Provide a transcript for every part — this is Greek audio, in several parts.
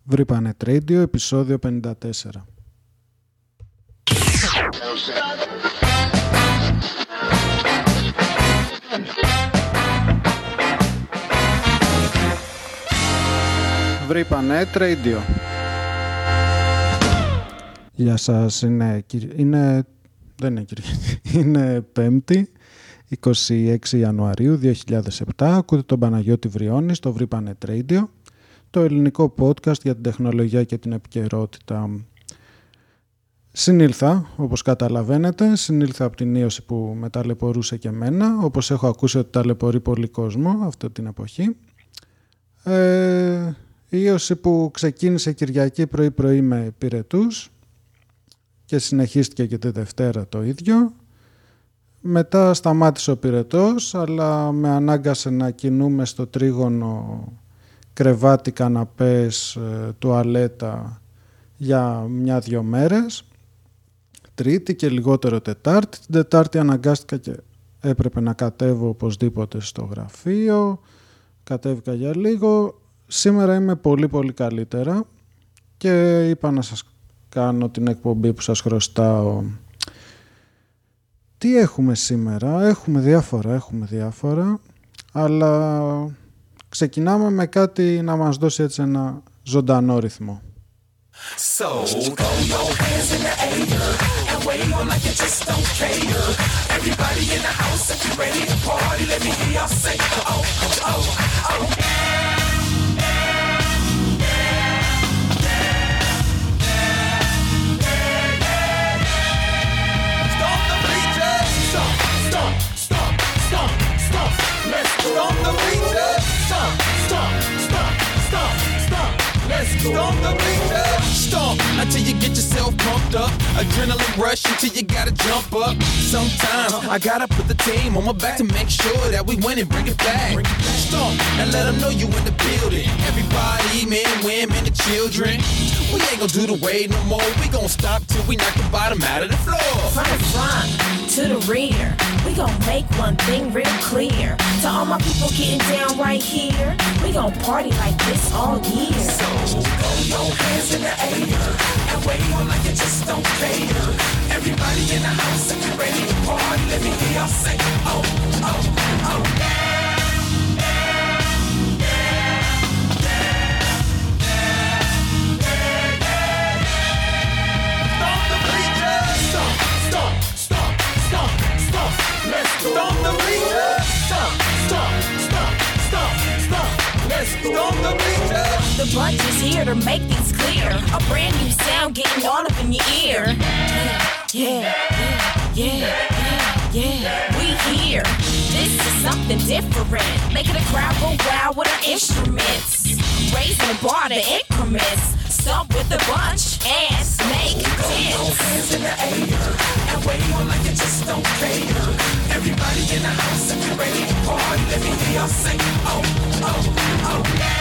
Βρήπανε Radio, επεισόδιο 54. Βρήπανε Radio. Γεια σας, δεν είναι Κυριακή, είναι Πέμπτη, 26 Ιανουαρίου 2007. Ακούτε τον Παναγιώτη Βριώνη στο Βρήπανε Radio, το ελληνικό podcast για την τεχνολογία και την επικαιρότητα. Συνήλθα, όπως καταλαβαίνετε, από την ίωση που με ταλαιπωρούσε και εμένα, όπως έχω ακούσει ότι ταλαιπωρεί πολύ κόσμο αυτή την εποχή. Η ίωση που ξεκίνησε Κυριακή πρωί-πρωί με πυρετούς και συνεχίστηκε και τη Δευτέρα το ίδιο. Μετά σταμάτησε ο πυρετός, αλλά με ανάγκασε να κινούμε στο τρίγωνο κρεβάτι, καναπές, τουαλέτα για 1-2 μέρες. Τρίτη και λιγότερο Τετάρτη. Την Τετάρτη αναγκάστηκα και έπρεπε να κατέβω οπωσδήποτε στο γραφείο. Κατέβηκα για λίγο. Σήμερα είμαι πολύ καλύτερα και είπα να σας κάνω την εκπομπή που σας χρωστάω. Τι έχουμε σήμερα? Έχουμε διάφορα, αλλά ξεκινάμε με κάτι να μας δώσει έτσι ένα ζωντανό ρυθμό. So throw your hands in the air and wave on like you just don't care. Everybody in the house, if you're ready to party, let me hear y'all say, oh, oh, oh. Stomp the bleachers, stomp, stomp, stomp, stomp, stomp. Let's stomp the bleachers, stomp, stomp, stomp, stomp, stomp. Let's stomp the bleachers. Stomp until you get yourself pumped up. Adrenaline rush until you gotta jump up. Sometimes I gotta put the team on my back to make sure that we win and bring it back. Stomp and let them know you in the building. Everybody, men, women, and children. We ain't gonna do the wait no more. We gonna stop till we knock the bottom out of the floor. From the front to the rear, we gon' make one thing real clear. To all my people getting down right here, we gon' party like this all year. So throw your hands in the air and wave on like you just don't care. Everybody in the house, if you're ready to party, let me hear y'all say, oh, oh, oh. Stomp the bleachers, stomp, stomp, stomp, stomp, stomp. Let's stomp the bleachers. The bunch is here to make things clear. A brand new sound getting all up in your ear. Yeah. We here. This is something different. Making the crowd go wild with our instruments. Raising the bar to increments. Stomp with the bunch and make Throw hands in the air and wave on like you just don't care. Everybody in the house, if you're ready to party, let me hear y'all say, oh, oh, oh.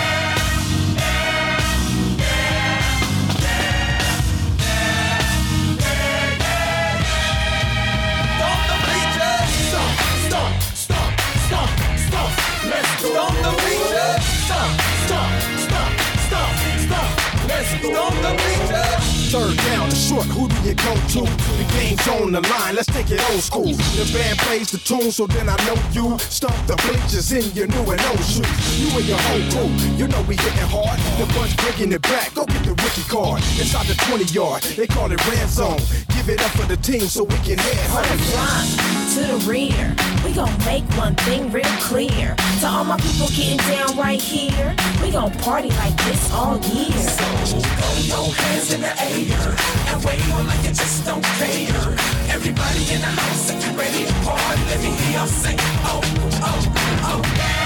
Stomp the bleachers, stomp, stomp, stomp, stomp, stomp. Let's stomp the bleachers, stomp, stomp, stomp, stomp, stomp. Let's stomp the bleachers. Third down, the short, who do you go to? The game's on the line, let's take it old school. The band plays the tune, so then I know you. Stomp the bleachers in your new and old shoes. You and your whole crew, you know we hitting hard. The bunch breaking it back, go get the rookie card. Inside the 20-yard, they call it red zone. Give it up for the team so we can head from the front to the rear, we gon' make one thing real clear. To all my people getting down right here, we gon' party like this all year. So throw your hands in the air and wave on like you just don't care. Everybody in the house, if you're ready to party, let me hear y'all say, oh, oh, oh.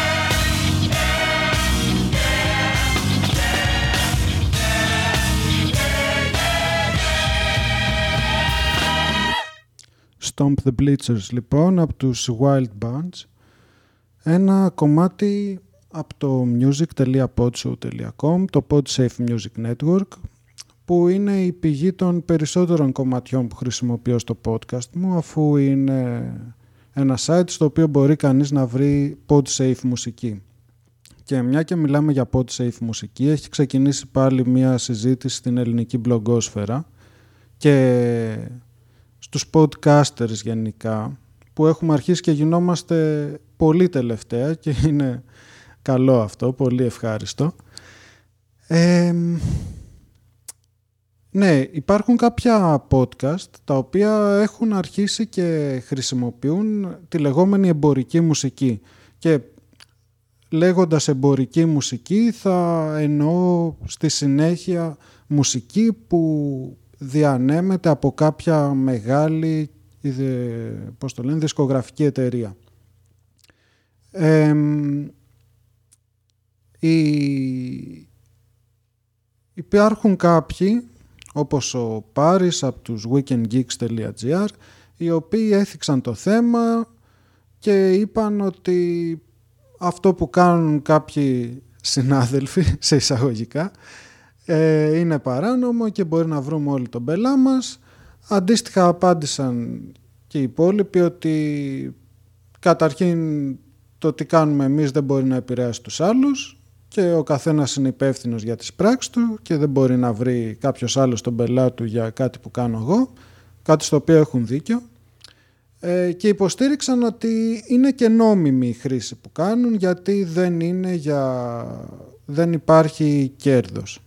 Stomp the Bleachers λοιπόν από τους Wild Bunch, ένα κομμάτι από το music.podshow.com, το Podsafe Music Network, που είναι η πηγή των περισσότερων κομματιών που χρησιμοποιώ στο podcast μου, αφού είναι ένα site στο οποίο μπορεί κανείς να βρει Podsafe μουσική. Και μια και μιλάμε για PodSafe μουσική, έχει ξεκινήσει πάλι μια συζήτηση στην ελληνική μπλογκόσφαιρα και στους podcasters γενικά, που έχουμε αρχίσει και γινόμαστε πολύ τελευταία και είναι καλό αυτό, πολύ ευχάριστο. Ναι, υπάρχουν κάποια podcast τα οποία έχουν αρχίσει και χρησιμοποιούν τη λεγόμενη εμπορική μουσική. Και λέγοντας εμπορική μουσική θα εννοώ στη συνέχεια μουσική που διανέμεται από κάποια μεγάλη δισκογραφική εταιρεία. Υπάρχουν κάποιοι όπως ο Πάρης από τους weekendgeeks.gr, οι οποίοι έθιξαν το θέμα και είπαν ότι αυτό που κάνουν κάποιοι συνάδελφοι, σε εισαγωγικά, είναι παράνομο και μπορεί να βρούμε όλοι τον μπελά μας. Αντίστοιχα απάντησαν και οι υπόλοιποι ότι καταρχήν το τι κάνουμε εμείς δεν μπορεί να επηρεάσει τους άλλους και ο καθένας είναι υπεύθυνος για τις πράξεις του και δεν μπορεί να βρει κάποιος άλλος τον πελά του για κάτι που κάνω εγώ, κάτι στο οποίο έχουν δίκιο. Και υποστήριξαν ότι είναι και νόμιμη η χρήση που κάνουν, γιατί δεν υπάρχει κέρδος.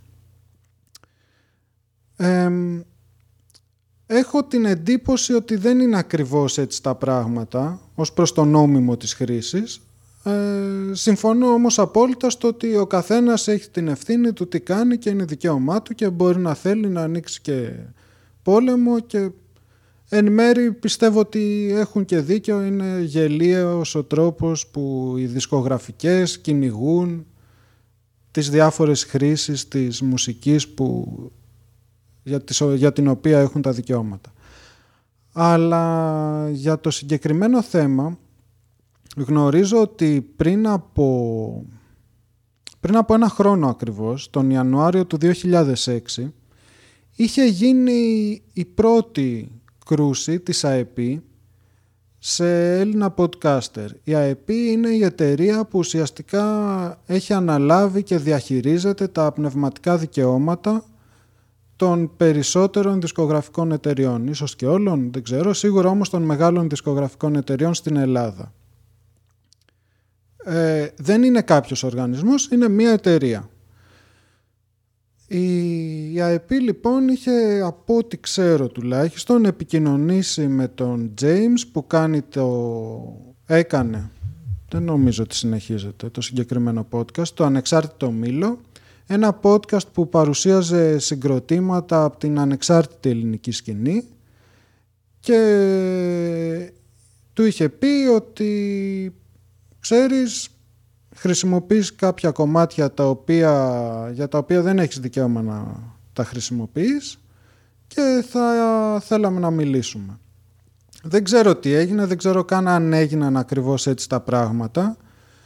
Έχω την εντύπωση ότι δεν είναι ακριβώς έτσι τα πράγματα ως προς το νόμιμο της χρήσης. Συμφωνώ όμως απόλυτα στο ότι ο καθένας έχει την ευθύνη του τι κάνει και είναι δικαίωμά του και μπορεί να θέλει να ανοίξει και πόλεμο, και εν μέρει πιστεύω ότι έχουν και δίκιο. Είναι γελίος ο τρόπος που οι δισκογραφικές κυνηγούν τις διάφορες χρήσεις της μουσικής για την οποία έχουν τα δικαιώματα. Αλλά για το συγκεκριμένο θέμα γνωρίζω ότι πριν από ένα χρόνο ακριβώς, τον Ιανουάριο του 2006, είχε γίνει η πρώτη κρούση της ΑΕΠ σε Έλληνα podcaster. Η ΑΕΠ είναι η εταιρεία που ουσιαστικά έχει αναλάβει και διαχειρίζεται τα πνευματικά δικαιώματα των περισσότερων δισκογραφικών εταιριών. Ίσως και όλων, δεν ξέρω, σίγουρα όμως των μεγάλων δισκογραφικών εταιριών στην Ελλάδα. Δεν είναι κάποιος οργανισμός, είναι μία εταιρεία. Η ΑΕΠ λοιπόν είχε, από ό,τι ξέρω τουλάχιστον, επικοινωνήσει με τον James που έκανε, δεν νομίζω ότι συνεχίζεται το συγκεκριμένο podcast, το Ανεξάρτητο Μήλο, ένα podcast που παρουσίαζε συγκροτήματα από την ανεξάρτητη ελληνική σκηνή, και του είχε πει ότι ξέρεις, χρησιμοποιείς κάποια κομμάτια για τα οποία δεν έχεις δικαίωμα να τα χρησιμοποιείς και θα θέλαμε να μιλήσουμε. Δεν ξέρω τι έγινε, δεν ξέρω καν αν έγιναν ακριβώς έτσι τα πράγματα.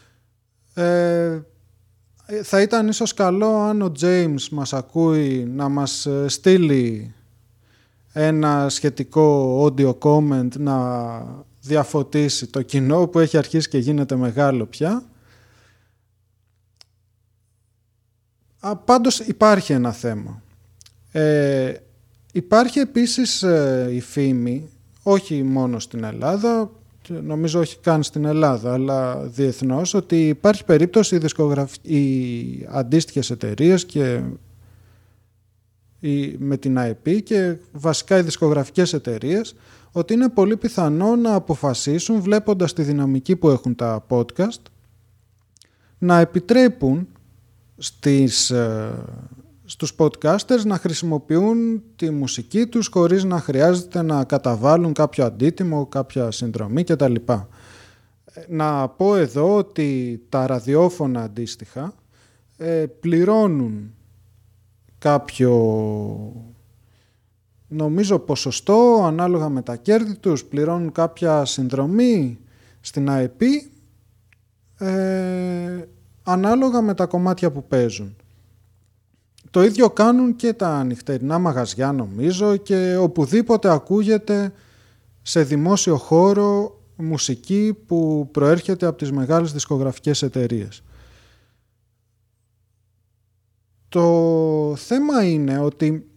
Θα ήταν ίσως καλό αν ο James μας ακούει να μας στείλει ένα σχετικό audio comment να διαφωτίσει το κοινό που έχει αρχίσει και γίνεται μεγάλο πια. Πάντως υπάρχει ένα θέμα. Υπάρχει επίσης η φήμη, όχι μόνο στην Ελλάδα, νομίζω όχι καν στην Ελλάδα, αλλά διεθνώς, ότι υπάρχει περίπτωση οι αντίστοιχες εταιρείες και με την ΑΕΠ και βασικά οι δισκογραφικές εταιρείες, ότι είναι πολύ πιθανό να αποφασίσουν, βλέποντας τη δυναμική που έχουν τα podcast, να επιτρέπουν στους podcasters να χρησιμοποιούν τη μουσική τους χωρίς να χρειάζεται να καταβάλουν κάποιο αντίτιμο, κάποια συνδρομή κτλ. Να πω εδώ ότι τα ραδιόφωνα αντίστοιχα πληρώνουν κάποιο, νομίζω, ποσοστό ανάλογα με τα κέρδη τους, πληρώνουν κάποια συνδρομή στην ΑΕΠ ανάλογα με τα κομμάτια που παίζουν. Το ίδιο κάνουν και τα νυχτερινά μαγαζιά, νομίζω, και οπουδήποτε ακούγεται σε δημόσιο χώρο μουσική που προέρχεται από τις μεγάλες δισκογραφικές εταιρείες. Το θέμα είναι ότι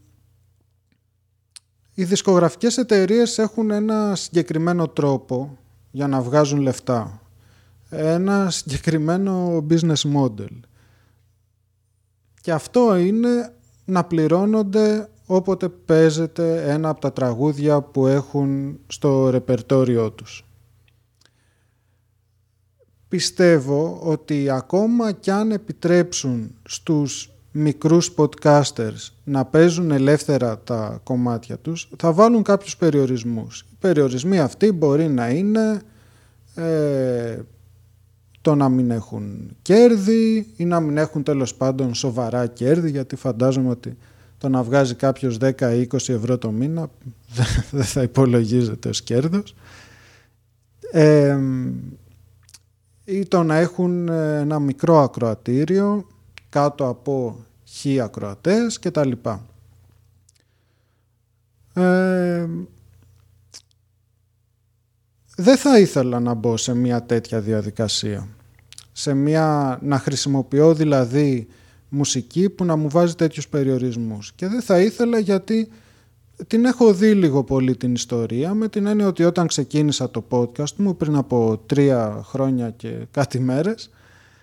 οι δισκογραφικές εταιρείες έχουν ένα συγκεκριμένο τρόπο για να βγάζουν λεφτά. Ένα συγκεκριμένο business model. Και αυτό είναι να πληρώνονται όποτε παίζεται ένα από τα τραγούδια που έχουν στο ρεπερτόριό τους. Πιστεύω ότι ακόμα κι αν επιτρέψουν στους μικρούς podcasters να παίζουν ελεύθερα τα κομμάτια τους, θα βάλουν κάποιους περιορισμούς. Οι περιορισμοί αυτοί μπορεί να είναι το να μην έχουν κέρδη ή να μην έχουν τέλος πάντων σοβαρά κέρδη, γιατί φαντάζομαι ότι το να βγάζει κάποιος 10-20 ευρώ το μήνα δεν θα υπολογίζεται ως κέρδος. Ή το να έχουν ένα μικρό ακροατήριο κάτω από 1000 ακροατές και τα λοιπά. Δεν θα ήθελα να μπω σε μια τέτοια διαδικασία. Να χρησιμοποιώ δηλαδή μουσική που να μου βάζει τέτοιους περιορισμούς. Και δεν θα ήθελα γιατί την έχω δει λίγο πολύ την ιστορία, με την έννοια ότι όταν ξεκίνησα το podcast μου πριν από 3 χρόνια και κάτι μέρες,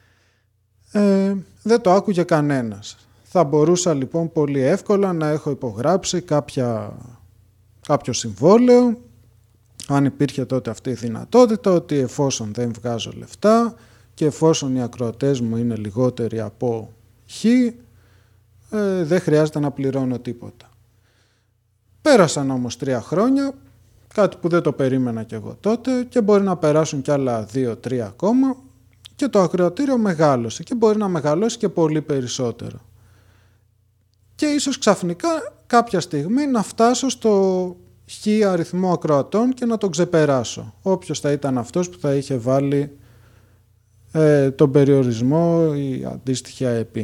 δεν το άκουγε κανένας. Θα μπορούσα λοιπόν πολύ εύκολα να έχω υπογράψει κάποιο συμβόλαιο, αν υπήρχε τότε αυτή η δυνατότητα, ότι εφόσον δεν βγάζω λεφτά και εφόσον οι ακροατές μου είναι λιγότεροι από χ, δεν χρειάζεται να πληρώνω τίποτα. Πέρασαν όμως 3 χρόνια, κάτι που δεν το περίμενα κι εγώ τότε, και μπορεί να περάσουν κι άλλα 2-3 ακόμα και το ακροατήριο μεγάλωσε και μπορεί να μεγαλώσει και πολύ περισσότερο. Και ίσως ξαφνικά κάποια στιγμή να φτάσω στο χ αριθμό ακροατών και να τον ξεπεράσω. Όποιος θα ήταν αυτός που θα είχε βάλει τον περιορισμό ή αντίστοιχη ΑΕΠ.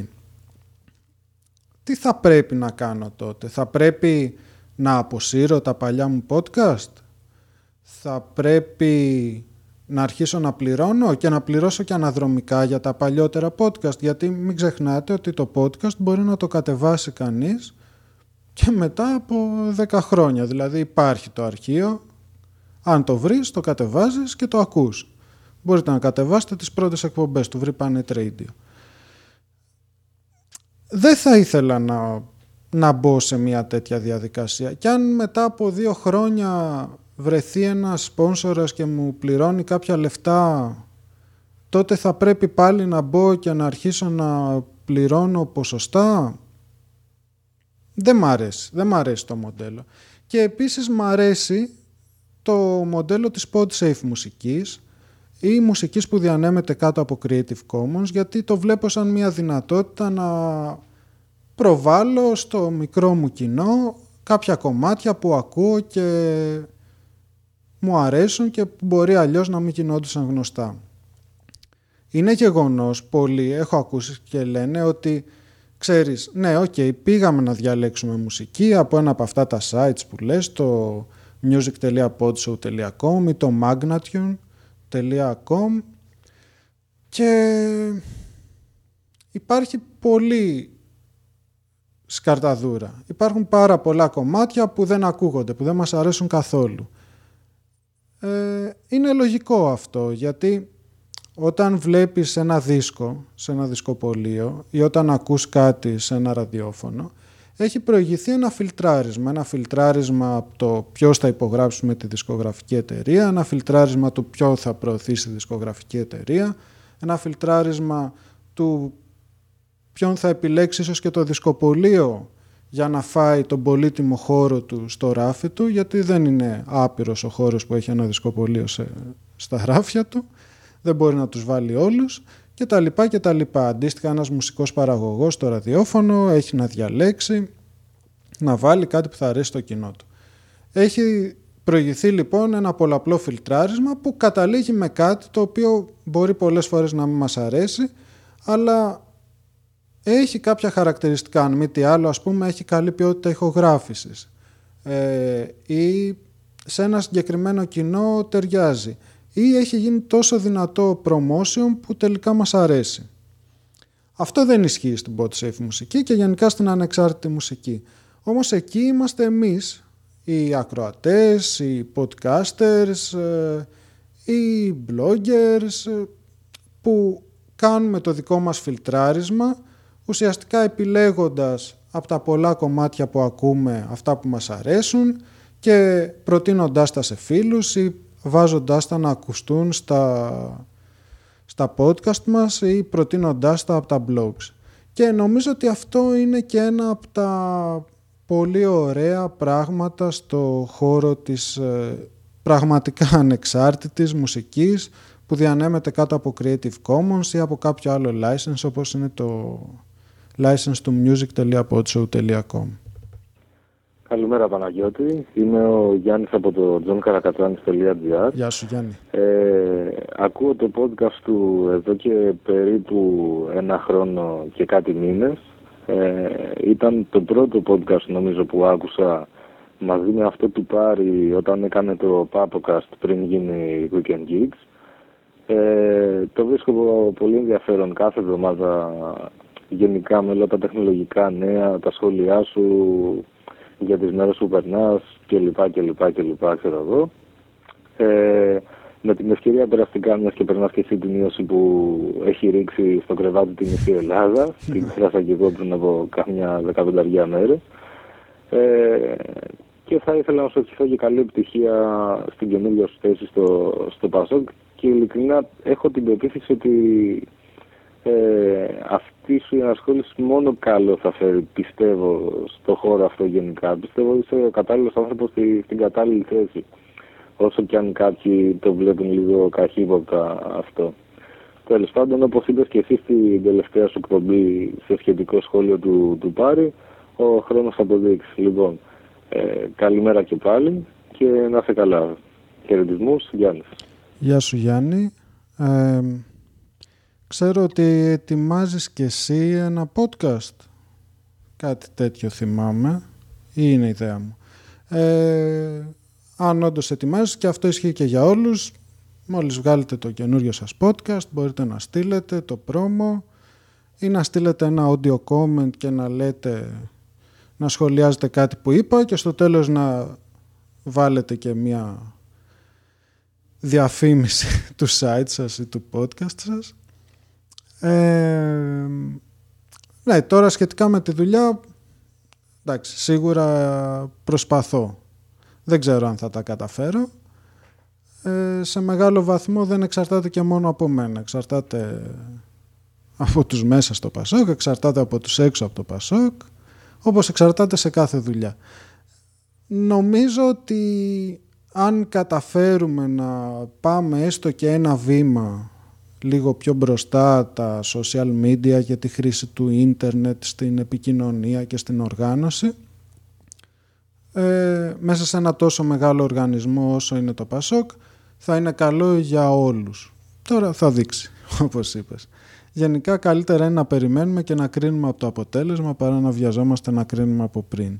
Τι θα πρέπει να κάνω τότε? Θα πρέπει να αποσύρω τα παλιά μου podcast? Θα πρέπει να αρχίσω να πληρώνω και να πληρώσω και αναδρομικά για τα παλιότερα podcast? Γιατί μην ξεχνάτε ότι το podcast μπορεί να το κατεβάσει κανείς και μετά από 10 χρόνια. Δηλαδή υπάρχει το αρχείο, αν το βρεις το κατεβάζεις και το ακούς. Μπορείτε να κατεβάσετε τις πρώτες εκπομπές του Βρει Planet Radio. Δεν θα ήθελα να μπω σε μια τέτοια διαδικασία. Και αν μετά από 2 χρόνια βρεθεί ένας σπόνσορας και μου πληρώνει κάποια λεφτά, τότε θα πρέπει πάλι να μπω και να αρχίσω να πληρώνω ποσοστά? Δεν μ' αρέσει το μοντέλο. Και επίσης μ' αρέσει το μοντέλο της PodSafe μουσικής ή μουσικής που διανέμεται κάτω από Creative Commons, γιατί το βλέπω σαν μια δυνατότητα να προβάλλω στο μικρό μου κοινό κάποια κομμάτια που ακούω και μου αρέσουν και που μπορεί αλλιώς να μην γινόντουσαν γνωστά. Είναι γεγονός, πολλοί έχω ακούσει και λένε ότι ξέρεις, ναι, πήγαμε να διαλέξουμε μουσική από ένα από αυτά τα sites που λες, το music.podshow.com ή το magnatune.com, και υπάρχει πολύ σκαρταδούρα. Υπάρχουν πάρα πολλά κομμάτια που δεν ακούγονται, που δεν μας αρέσουν καθόλου. Είναι λογικό αυτό, γιατί όταν βλέπεις ένα δίσκο σε ένα δισκοπωλείο ή όταν ακούς κάτι σε ένα ραδιόφωνο, έχει προηγηθεί ένα φιλτράρισμα από το ποιος θα υπογράψει με τη δισκογραφική εταιρεία, ένα φιλτράρισμα του ποιο θα προωθήσει τη δισκογραφική εταιρεία, ένα φιλτράρισμα του ποιον θα επιλέξει ίσως και το δισκοπωλείο για να φάει τον πολύτιμο χώρο του στο ράφι του, γιατί δεν είναι άπειρος ο χώρος που έχει ένα δισκοπωλείο στα ράφια του, δεν μπορεί να τους βάλει όλους και τα λοιπά και τα λοιπά. Αντίστοιχα, ένας μουσικός παραγωγός στο ραδιόφωνο έχει να διαλέξει, να βάλει κάτι που θα αρέσει στο κοινό του. Έχει προηγηθεί λοιπόν ένα πολλαπλό φιλτράρισμα που καταλήγει με κάτι το οποίο μπορεί πολλές φορές να μην μας αρέσει, αλλά έχει κάποια χαρακτηριστικά, αν μη τι άλλο, ας πούμε έχει καλή ποιότητα ηχογράφησης ή σε ένα συγκεκριμένο κοινό ταιριάζει ή έχει γίνει τόσο δυνατό promotion που τελικά μας αρέσει. Αυτό δεν ισχύει στην PodSafe μουσική και γενικά στην ανεξάρτητη μουσική. Όμως εκεί είμαστε εμείς, οι ακροατές, οι podcasters, οι bloggers, που κάνουμε το δικό μας φιλτράρισμα, ουσιαστικά επιλέγοντας από τα πολλά κομμάτια που ακούμε αυτά που μας αρέσουν και προτείνοντάς τα σε φίλους ή βάζοντάς τα να ακουστούν στα podcast μας ή προτείνοντάς τα από τα blogs. Και νομίζω ότι αυτό είναι και ένα από τα πολύ ωραία πράγματα στο χώρο της πραγματικά ανεξάρτητης μουσικής που διανέμεται κάτω από Creative Commons ή από κάποιο άλλο license, όπως είναι το license του music.podshow.com. Καλημέρα Παναγιώτη, είμαι ο Γιάννης από το johnkarakatsanis.gr. Γεια σου Γιάννη. Ακούω το podcast του εδώ και περίπου 1 χρόνο και κάτι μήνες. Ήταν το πρώτο podcast νομίζω που άκουσα μαζί με αυτό του Πάρη όταν έκανε το Papocast πριν γίνει Weekend Gigs. Το βρίσκω πολύ ενδιαφέρον κάθε εβδομάδα, γενικά με όλα τα τεχνολογικά νέα, τα σχόλιά σου για τις μέρες που περνάς κλπ, ξέρω εγώ. Με την ευκαιρία περαστικά, μιας και περνάς και εσύ την ίωση που έχει ρίξει στο κρεβάτι την μισή Ελλάδα, την ξέχασα και εγώ πριν από κάμια 15 μέρες. Και θα ήθελα να σου ευχηθώ και καλή επιτυχία στην καινούργια σου θέση στο Πασόκ και ειλικρινά έχω την πεποίθηση ότι αυτή σου η ανασχόληση μόνο καλό θα φέρει, πιστεύω, στο χώρο αυτό γενικά. Πιστεύω ότι είσαι ο κατάλληλος άνθρωπος στην κατάλληλη θέση. Όσο και αν κάποιοι το βλέπουν λίγο καχύποπτα αυτό. Τέλος πάντων, όπως είπες και εσύ στην τελευταία σου εκπομπή σε σχετικό σχόλιο του Πάρη, ο χρόνος θα αποδείξει. Λοιπόν, καλημέρα και πάλι και να είσαι καλά. Χαιρετισμούς, Γιάννης. Γεια σου Γιάννη. Ξέρω ότι ετοιμάζεις και εσύ ένα podcast. Κάτι τέτοιο θυμάμαι. Ή είναι ιδέα μου. Αν όντως ετοιμάζεις, και αυτό ισχύει και για όλους, μόλις βγάλετε το καινούριο σας podcast, μπορείτε να στείλετε το promo ή να στείλετε ένα audio comment και να λέτε, να σχολιάζετε κάτι που είπα και στο τέλος να βάλετε και μια διαφήμιση του site σας ή του podcast σας. Ναι, τώρα σχετικά με τη δουλειά, εντάξει, σίγουρα προσπαθώ. Δεν ξέρω αν θα τα καταφέρω. Σε μεγάλο βαθμό δεν εξαρτάται και μόνο από μένα. Εξαρτάται από τους μέσα στο Πασόκ, εξαρτάται από τους έξω από το Πασόκ, όπως εξαρτάται σε κάθε δουλειά. Νομίζω ότι αν καταφέρουμε να πάμε έστω και ένα βήμα λίγο πιο μπροστά τα social media και τη χρήση του ίντερνετ στην επικοινωνία και στην οργάνωση, μέσα σε ένα τόσο μεγάλο οργανισμό όσο είναι το Πασόκ, θα είναι καλό για όλους. Τώρα θα δείξει, όπως είπες. Γενικά καλύτερα είναι να περιμένουμε και να κρίνουμε από το αποτέλεσμα παρά να βιαζόμαστε να κρίνουμε από πριν.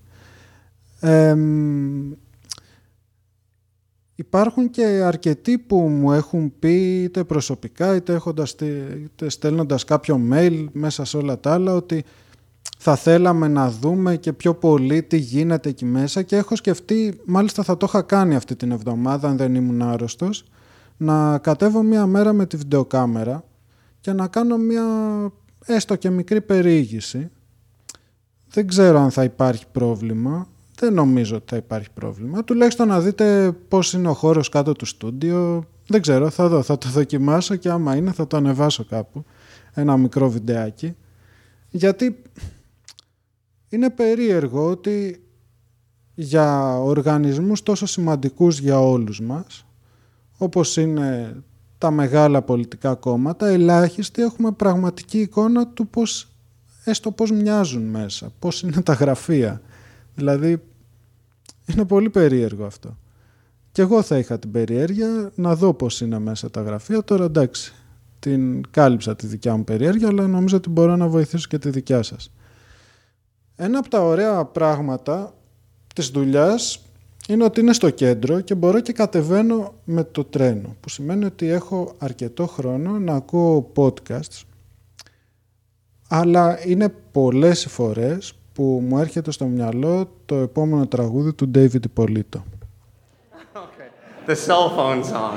Υπάρχουν και αρκετοί που μου έχουν πει, είτε προσωπικά είτε στέλνοντας κάποιο mail μέσα σε όλα τα άλλα, ότι θα θέλαμε να δούμε και πιο πολύ τι γίνεται εκεί μέσα, και έχω σκεφτεί, μάλιστα θα το είχα κάνει αυτή την εβδομάδα αν δεν ήμουν άρρωστος, να κατέβω μία μέρα με τη βιντεοκάμερα και να κάνω μία έστω και μικρή περιήγηση. Δεν ξέρω αν θα υπάρχει πρόβλημα. Δεν νομίζω ότι θα υπάρχει πρόβλημα. Τουλάχιστον να δείτε πώς είναι ο χώρος κάτω του στούντιο. Δεν ξέρω, θα δω, θα το δοκιμάσω και άμα είναι θα το ανεβάσω κάπου. Ένα μικρό βιντεάκι. Γιατί είναι περίεργο ότι για οργανισμούς τόσο σημαντικούς για όλους μας, όπως είναι τα μεγάλα πολιτικά κόμματα, ελάχιστοι έχουμε πραγματική εικόνα του πώς μοιάζουν μέσα, πώς είναι τα γραφεία. Δηλαδή είναι πολύ περίεργο αυτό. Και εγώ θα είχα την περιέργεια να δω πώς είναι μέσα τα γραφεία. Τώρα εντάξει, την κάλυψα τη δικιά μου περιέργεια, αλλά νομίζω ότι μπορώ να βοηθήσω και τη δικιά σας. Ένα από τα ωραία πράγματα της δουλειάς είναι ότι είναι στο κέντρο και μπορώ και κατεβαίνω με το τρένο, που σημαίνει ότι έχω αρκετό χρόνο να ακούω podcasts Αλλά είναι πολλές οι φορές που μου έρχεται στο μυαλό το επόμενο τραγούδι του David Ippolito. Okay. The cell phone song.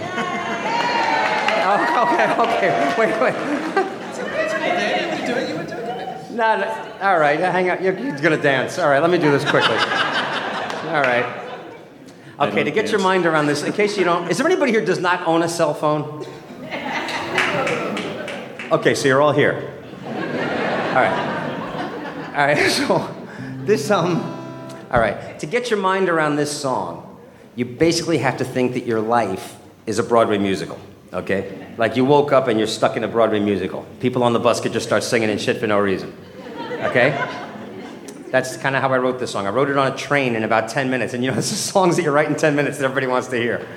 Okay. Wait. No. All right, hang on. You're going to dance. All right, let me do this quickly. All right. Okay, to get your mind around this, in case you don't... Is there anybody here who does not own a cell phone? Okay, so you're all here. All right, so this, all right, to get your mind around this song, you basically have to think that your life is a Broadway musical, okay? Like you woke up and you're stuck in a Broadway musical. People on the bus could just start singing and shit for no reason, okay? That's kind of how I wrote this song. I wrote it on a train in about 10 minutes, and you know, it's the songs that you write in 10 minutes that everybody wants to hear.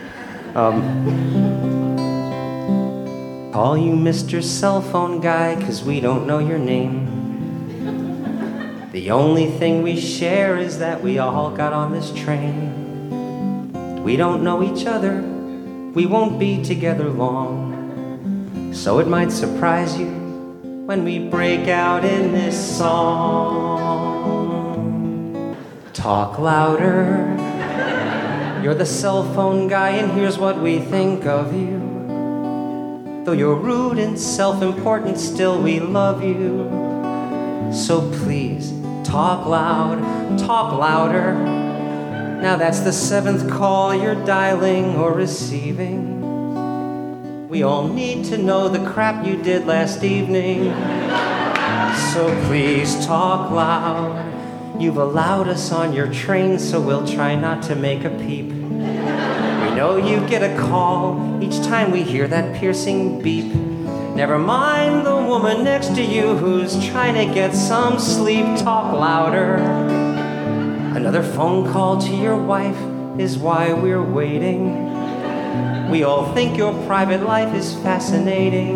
Call you Mr. Cell Phone Guy, 'cause we don't know your name. The only thing we share is that we all got on this train. We don't know each other, we won't be together long. So it might surprise you when we break out in this song. Talk louder, you're the cell phone guy, and here's what we think of you. Though you're rude and self-important, still we love you. So please, talk loud, talk louder. Now that's the 7th call you're dialing or receiving. We all need to know the crap you did last evening. So please talk loud. You've allowed us on your train, so we'll try not to make a peep. We know you get a call each time we hear that piercing beep. Never mind the woman next to you who's trying to get some sleep. Talk louder. Another phone call to your wife is why we're waiting. We all think your private life is fascinating.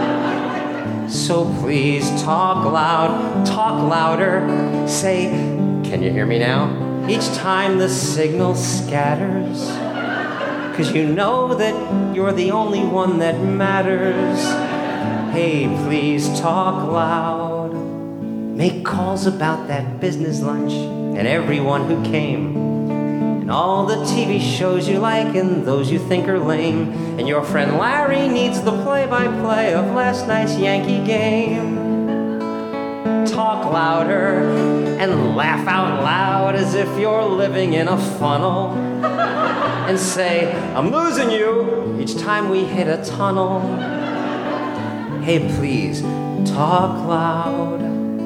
So please talk loud, talk louder. Say, can you hear me now? Each time the signal scatters. 'Cause you know that you're the only one that matters. Hey, please talk loud. Make calls about that business lunch and everyone who came. And all the TV shows you like and those you think are lame. And your friend Larry needs the play-by-play of last night's Yankee game. Talk louder and laugh out loud as if you're living in a funnel. And say, I'm losing you each time we hit a tunnel. Hey, please, talk loud.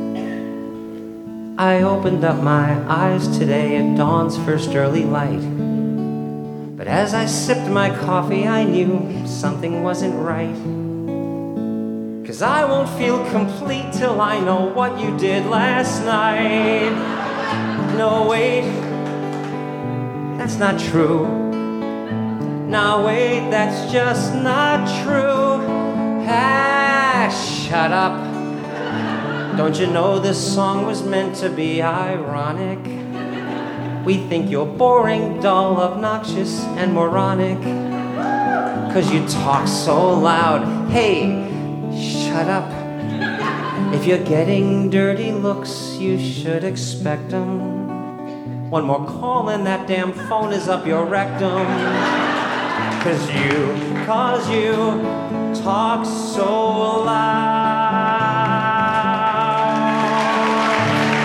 I opened up my eyes today at dawn's first early light. But as I sipped my coffee, I knew something wasn't right. 'Cause I won't feel complete till I know what you did last night. No, wait, that's not true. Now wait, that's just not true. Ah, shut up. Don't you know this song was meant to be ironic? We think you're boring, dull, obnoxious, and moronic. 'Cause you talk so loud. Hey, shut up. If you're getting dirty looks, you should expect them. One more call and that damn phone is up your rectum. 'Cause you talk so loud.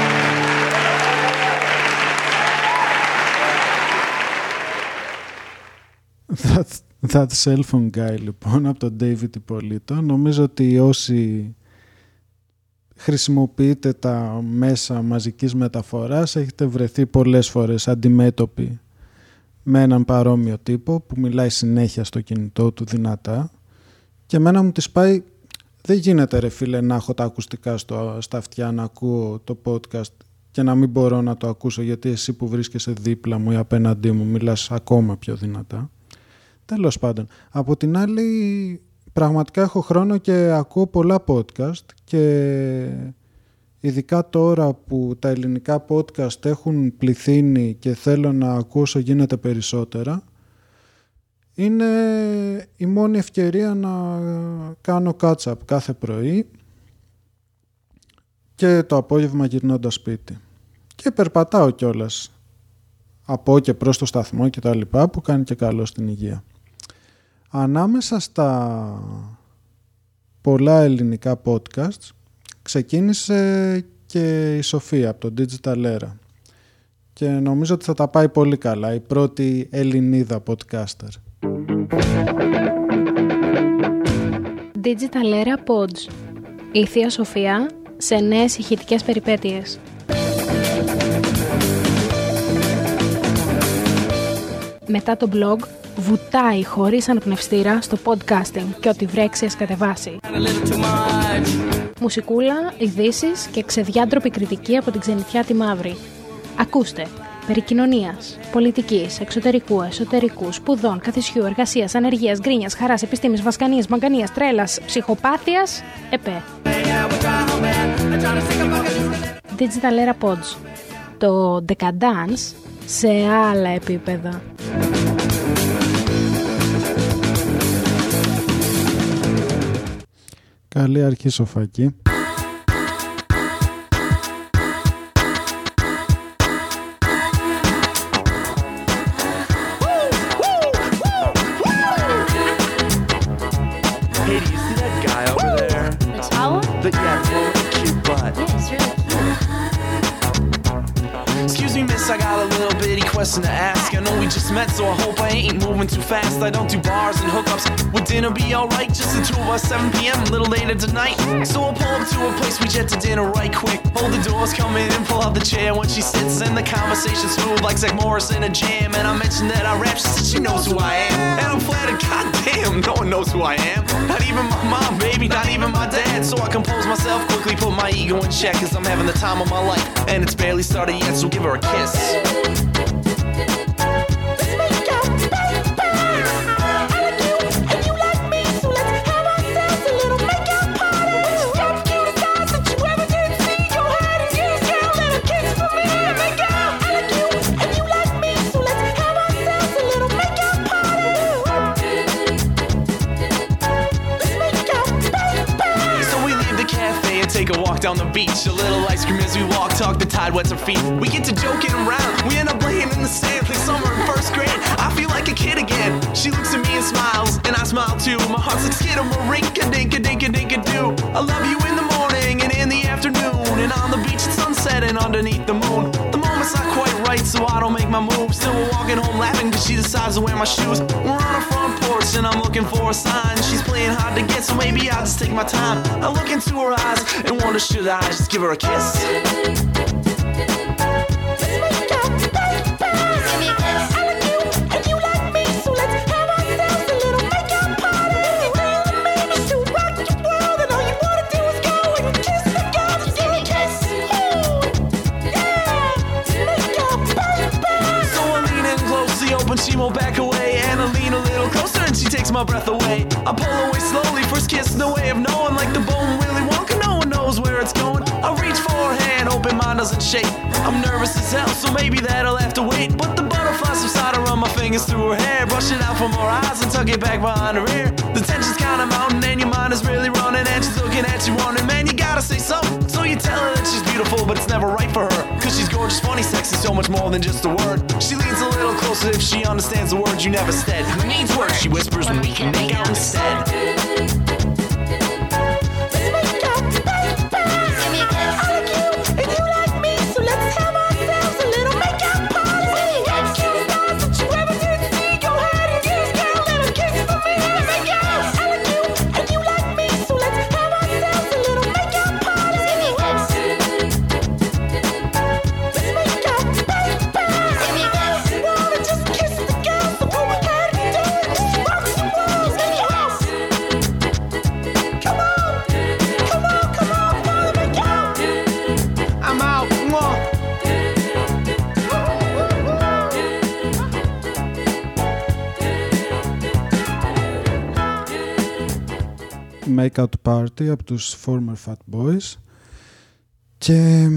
That cell phone guy, λοιπόν, από τον David Ippolito. Νομίζω ότι όσοι χρησιμοποιείτε τα μέσα μαζικής μεταφοράς έχετε βρεθεί πολλές φορές αντιμέτωποι με έναν παρόμοιο τύπο που μιλάει συνέχεια στο κινητό του δυνατά και εμένα μου της πάει, δεν γίνεται ρε φίλε να έχω τα ακουστικά στα αυτιά να ακούω το podcast και να μην μπορώ να το ακούσω γιατί εσύ που βρίσκεσαι δίπλα μου ή απέναντί μου μιλάς ακόμα πιο δυνατά. Τέλος πάντων, από την άλλη πραγματικά έχω χρόνο και ακούω πολλά podcast και ειδικά τώρα που τα ελληνικά podcast έχουν πληθύνει και θέλω να ακούω όσο γίνεται περισσότερα, είναι η μόνη ευκαιρία να κάνω catch-up κάθε πρωί και το απόγευμα γυρνώντας σπίτι. Και περπατάω κιόλας από και προς το σταθμό και τα λοιπά, που κάνει και καλό στην υγεία. Ανάμεσα στα πολλά ελληνικά podcasts ξεκίνησε και η Σοφία από το Digital Era και νομίζω ότι θα τα πάει πολύ καλά, η πρώτη Ελληνίδα podcaster. Digital Era Pods. Η Θεία Σοφία σε νέες ηχητικές περιπέτειες. Μετά το blog, βουτάει χωρίς αναπνευστήρα στο podcasting και ό,τι βρέξει ας κατεβάσει. Μουσικούλα, ειδήσεις και ξεδιάντροπη κριτική από την ξενιτιά τη μαύρη. Ακούστε, περί κοινωνίας, πολιτικής, εξωτερικού, εσωτερικού, σπουδών, καθισιού, εργασίας, ανεργίας, γκρίνιας, χαράς, επιστήμης, βασκανίας, μαγκανίας, τρέλας, ψυχοπάθειας, ΕΠΕ. Digital Era Pods. Το Decadence σε άλλα επίπεδα. Καλή αρχή, Σοφάκη. I got a little bitty question to ask. I know we just met, so I hope I ain't moving too fast. I don't do bars and hookups. Would dinner be alright? Just the two of us, 7 p.m. a little later tonight. So I'll pull up to a place, we jet to dinner right quick. Hold the doors, come in and pull out the chair when she sits. And the conversation smooth like Zach Morris in a jam. And I mentioned that I rap, she said she knows who I am. And I'm flattered, goddamn, no one knows who I am. Not even my mom, baby, not even my dad. So I compose myself, quickly put my ego in check, cause I'm having the time of my life. And it's barely started yet, so give her a kiss. Take a walk down the beach, a little ice cream as we walk, talk, the tide wets our feet. We get to joking around, we end up laying in the sand, like summer in first grade. I feel like a kid again. She looks at me and smiles, and I smile too. My heart's like skid-a-ma-rink-a-dink-a-dink-a-dink-a-do. I love you in the morning and in the afternoon, and on the beach it's sunset and underneath the moon. The moment's not quite right, so I don't make my move. Still we're walking home laughing cause she decides to wear my shoes. We're on our front porch and I'm looking for a sign. She's playing hard to get, so maybe I'll just take my time. I look into her eyes and wonder, should I just give her a kiss? She won't back away and I lean a little closer and she takes my breath away. I pull away slowly, first kiss, no way of knowing, like the bone Willy Wonka, no one knows where it's going. I reach for her hand, hoping mine doesn't shake. I'm nervous as hell, so maybe that'll have to wait. But the butterflies subside, I run my fingers through her hair, brush it out from her eyes and tuck it back behind her ear. The tension's kinda mounting and your mind is really running, and she's looking at you wondering, man, you gotta say something. So you tell her that she's beautiful, but it's never right for her, cause she's gorgeous, funny, sexy, so much more than just a word. She leans a little closer if she understands the words you never said. Who needs words? She whispers when we can make out instead. Make Out Party από τους Former Fat Boys και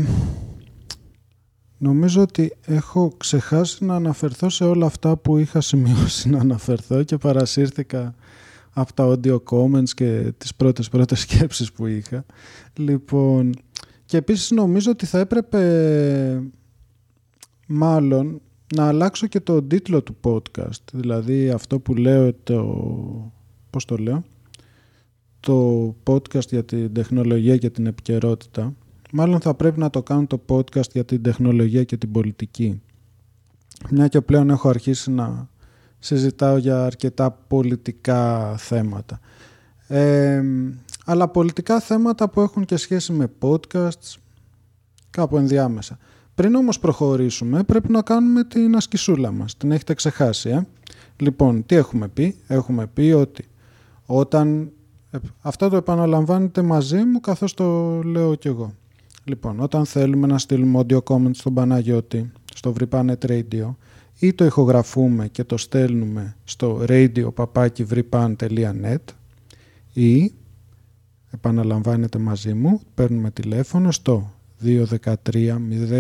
νομίζω ότι έχω ξεχάσει να αναφερθώ σε όλα αυτά που είχα σημειώσει να αναφερθώ και παρασύρθηκα από τα audio comments και τις πρώτες σκέψεις που είχα. Λοιπόν, Και επίσης νομίζω ότι θα έπρεπε μάλλον να αλλάξω και το τίτλο του podcast. Δηλαδή αυτό που λέω, πώς το λέω, το podcast για την τεχνολογία και την επικαιρότητα. Μάλλον θα πρέπει να το κάνω το podcast για την τεχνολογία και την πολιτική. Μια και πλέον έχω αρχίσει να συζητάω για αρκετά πολιτικά θέματα. Αλλά πολιτικά θέματα που έχουν και σχέση με podcasts, κάπου ενδιάμεσα. Πριν όμως προχωρήσουμε, πρέπει να κάνουμε την ασκησούλα μας. Την έχετε ξεχάσει, Λοιπόν, τι έχουμε πει? Έχουμε πει ότι όταν... Αυτό το επαναλαμβάνετε μαζί μου καθώς το λέω κι εγώ. Λοιπόν, όταν θέλουμε να στείλουμε audio comments στον Παναγιώτη, στο Vripanet Radio, ή το ηχογραφούμε και το στέλνουμε στο radio@vripan.net, ή, επαναλαμβάνετε μαζί μου, παίρνουμε τηλέφωνο στο 213 00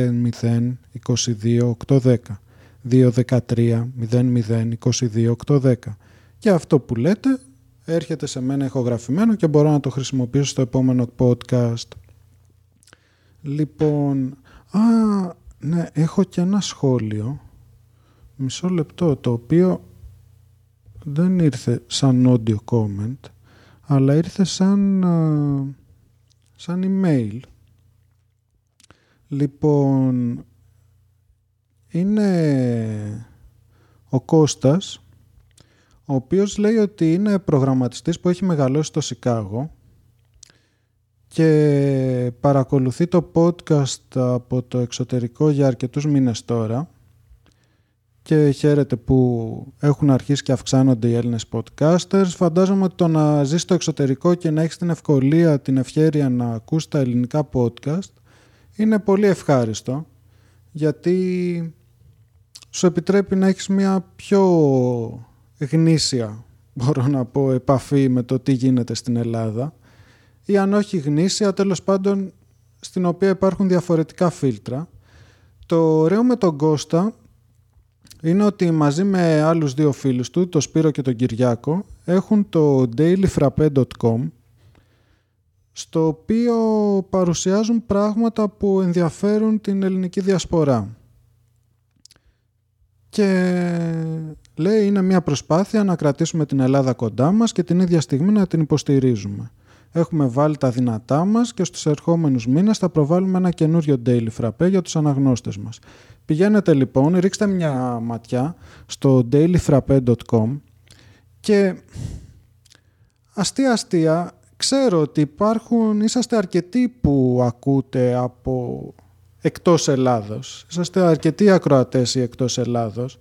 22 810, 213 00 22 810, και αυτό που λέτε έρχεται σε μένα ηχογραφημένο και μπορώ να το χρησιμοποιήσω στο επόμενο podcast. Λοιπόν, ναι, έχω και ένα σχόλιο, μισό λεπτό, το οποίο δεν ήρθε σαν audio comment, αλλά ήρθε σαν email. Λοιπόν, είναι ο Κώστας, ο οποίος λέει ότι είναι προγραμματιστής που έχει μεγαλώσει στο Σικάγο και παρακολουθεί το podcast από το εξωτερικό για αρκετούς μήνες τώρα και χαίρεται που έχουν αρχίσει και αυξάνονται οι Έλληνες podcasters. Φαντάζομαι ότι το να ζεις στο εξωτερικό και να έχεις την ευκολία, την ευχέρεια να ακούς τα ελληνικά podcast είναι πολύ ευχάριστο, γιατί σου επιτρέπει να έχεις μια πιο γνήσια, μπορώ να πω, επαφή με το τι γίνεται στην Ελλάδα, ή αν όχι γνήσια, τέλος πάντων στην οποία υπάρχουν διαφορετικά φίλτρα. Το ωραίο με τον Κώστα είναι ότι μαζί με άλλους δύο φίλους του, τον Σπύρο και τον Κυριάκο, έχουν το dailyfrappe.com, στο οποίο παρουσιάζουν πράγματα που ενδιαφέρουν την ελληνική διασπορά. Και λέει, είναι μια προσπάθεια να κρατήσουμε την Ελλάδα κοντά μας και την ίδια στιγμή να την υποστηρίζουμε. Έχουμε βάλει τα δυνατά μας και στους ερχόμενους μήνες θα προβάλλουμε ένα καινούριο Daily Frappe για τους αναγνώστες μας. Πηγαίνετε λοιπόν, ρίξτε μια ματιά στο dailyfrappe.com και αστεία, ξέρω ότι είσαστε αρκετοί που ακούτε από εκτός Ελλάδος. Είσαστε αρκετοί ακροατές ή εκτός Ελλάδος.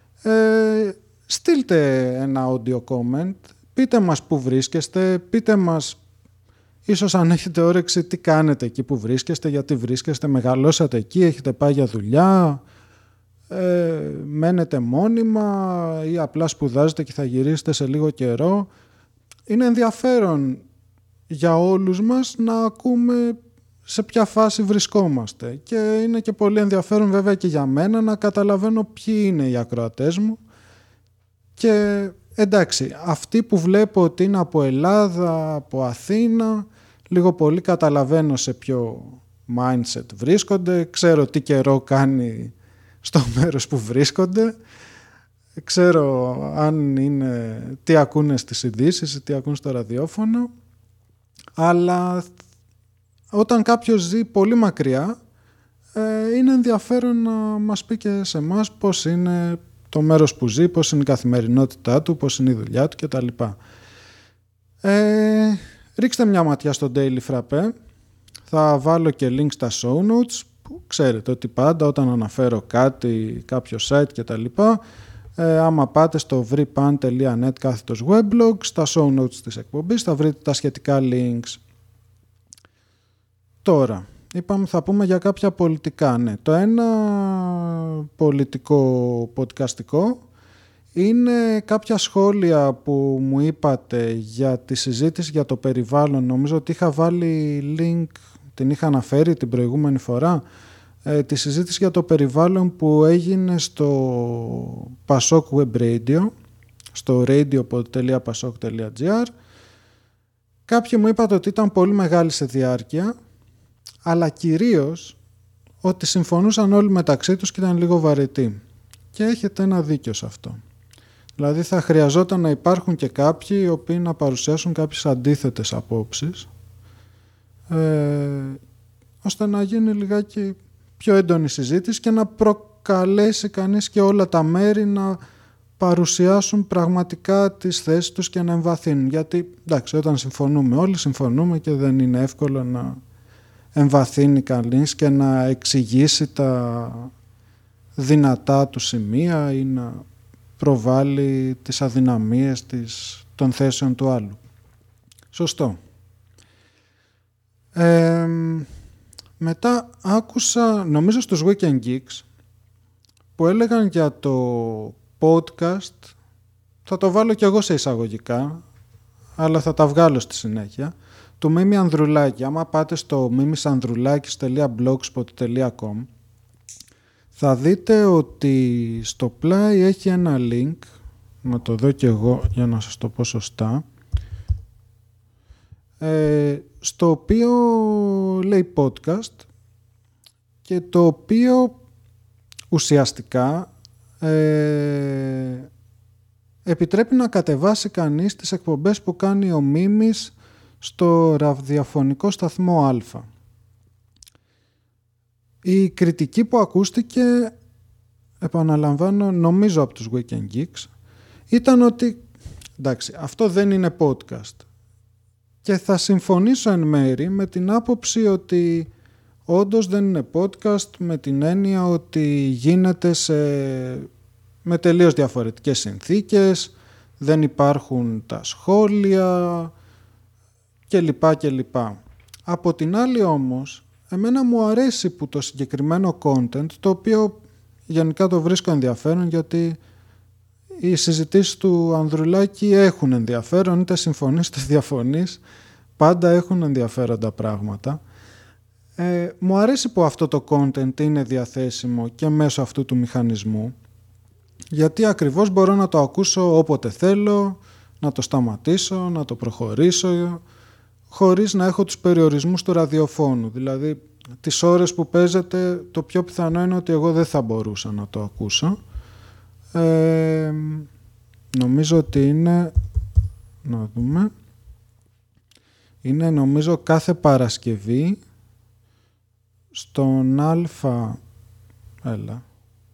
Στείλτε ένα audio comment, πείτε μας που βρίσκεστε, πείτε μας ίσως αν έχετε όρεξη τι κάνετε εκεί που βρίσκεστε, γιατί βρίσκεστε, μεγαλώσατε εκεί, έχετε πάει για δουλειά, μένετε μόνιμα ή απλά σπουδάζετε και θα γυρίσετε σε λίγο καιρό. Είναι ενδιαφέρον για όλους μας να ακούμε σε ποια φάση βρισκόμαστε και είναι και πολύ ενδιαφέρον βέβαια και για μένα να καταλαβαίνω ποιοι είναι οι ακροατές μου. Και εντάξει, αυτοί που βλέπω ότι είναι από Ελλάδα, από Αθήνα, λίγο πολύ καταλαβαίνω σε ποιο mindset βρίσκονται, ξέρω τι καιρό κάνει στο μέρος που βρίσκονται, ξέρω αν είναι, τι ακούνε στις ειδήσεις, τι ακούν στο ραδιόφωνο, αλλά όταν κάποιος ζει πολύ μακριά είναι ενδιαφέρον να μας πει και σε εμάς πώς είναι το μέρος που ζει, πώς είναι η καθημερινότητά του, πώς είναι η δουλειά του κτλ. Ρίξτε μια ματιά στο Daily Frappe. Θα βάλω και link στα show notes, που ξέρετε ότι πάντα όταν αναφέρω κάτι, κάποιο site κτλ, άμα πάτε στο vripan.net/weblog, στα show notes της εκπομπής θα βρείτε τα σχετικά links. Τώρα, είπαμε θα πούμε για κάποια πολιτικά. Ναι. Το ένα πολιτικό podcastικό είναι κάποια σχόλια που μου είπατε για τη συζήτηση για το περιβάλλον. Νομίζω ότι είχα βάλει link, την είχα αναφέρει την προηγούμενη φορά, τη συζήτηση για το περιβάλλον που έγινε στο PASOK Web Radio, στο radio.pasok.gr. Κάποιοι μου είπατε ότι ήταν πολύ μεγάλη σε διάρκεια. αλλά κυρίως ότι συμφωνούσαν όλοι μεταξύ τους και ήταν λίγο βαρετοί. Και έχετε ένα δίκιο σε αυτό. Δηλαδή θα χρειαζόταν να υπάρχουν και κάποιοι οι οποίοι να παρουσιάσουν κάποιες αντίθετες απόψεις, ώστε να γίνει λιγάκι πιο έντονη συζήτηση και να προκαλέσει κανείς και όλα τα μέρη να παρουσιάσουν πραγματικά τις θέσεις τους και να εμβαθύνουν. Γιατί, εντάξει, όταν συμφωνούμε όλοι, συμφωνούμε και δεν είναι εύκολο να εμβαθύνει κανείς και να εξηγήσει τα δυνατά του σημεία ή να προβάλλει τις αδυναμίες των θέσεων του άλλου. Σωστό. Μετά άκουσα, νομίζω στους Weekend Geeks, που έλεγαν για το podcast, θα το βάλω κι εγώ σε εισαγωγικά, αλλά θα τα βγάλω στη συνέχεια, του Μίμη Ανδρουλάκη. Άμα πάτε στο mimisanδρουλάκης.blogspot.com θα δείτε ότι στο πλάι έχει ένα link, να το δω κι εγώ για να σας το πω σωστά, στο οποίο λέει podcast και το οποίο ουσιαστικά επιτρέπει να κατεβάσει κανείς τις εκπομπές που κάνει ο Μίμης στο ραδιοφωνικό σταθμό Α. Η κριτική που ακούστηκε, επαναλαμβάνω, νομίζω από τους Weekend Geeks, ήταν ότι εντάξει, αυτό δεν είναι podcast. Και θα συμφωνήσω εν μέρη με την άποψη ότι όντως δεν είναι podcast, με την έννοια ότι γίνεται με τελείως διαφορετικές συνθήκες, δεν υπάρχουν τα σχόλια κλπ. Από την άλλη όμως, εμένα μου αρέσει που το συγκεκριμένο content, το οποίο γενικά το βρίσκω ενδιαφέρον, γιατί οι συζητήσεις του Ανδρουλάκη έχουν ενδιαφέρον, είτε συμφωνείς είτε διαφωνείς, πάντα έχουν ενδιαφέροντα πράγματα. Μου αρέσει που αυτό το content είναι διαθέσιμο και μέσω αυτού του μηχανισμού, γιατί ακριβώς μπορώ να το ακούσω όποτε θέλω, να το σταματήσω, να το προχωρήσω, χωρίς να έχω τους περιορισμούς του ραδιοφώνου. Δηλαδή, τις ώρες που παίζεται, το πιο πιθανό είναι ότι εγώ δεν θα μπορούσα να το ακούσω. Νομίζω ότι είναι, να δούμε, είναι νομίζω κάθε Παρασκευή στον Αλφα. Έλα,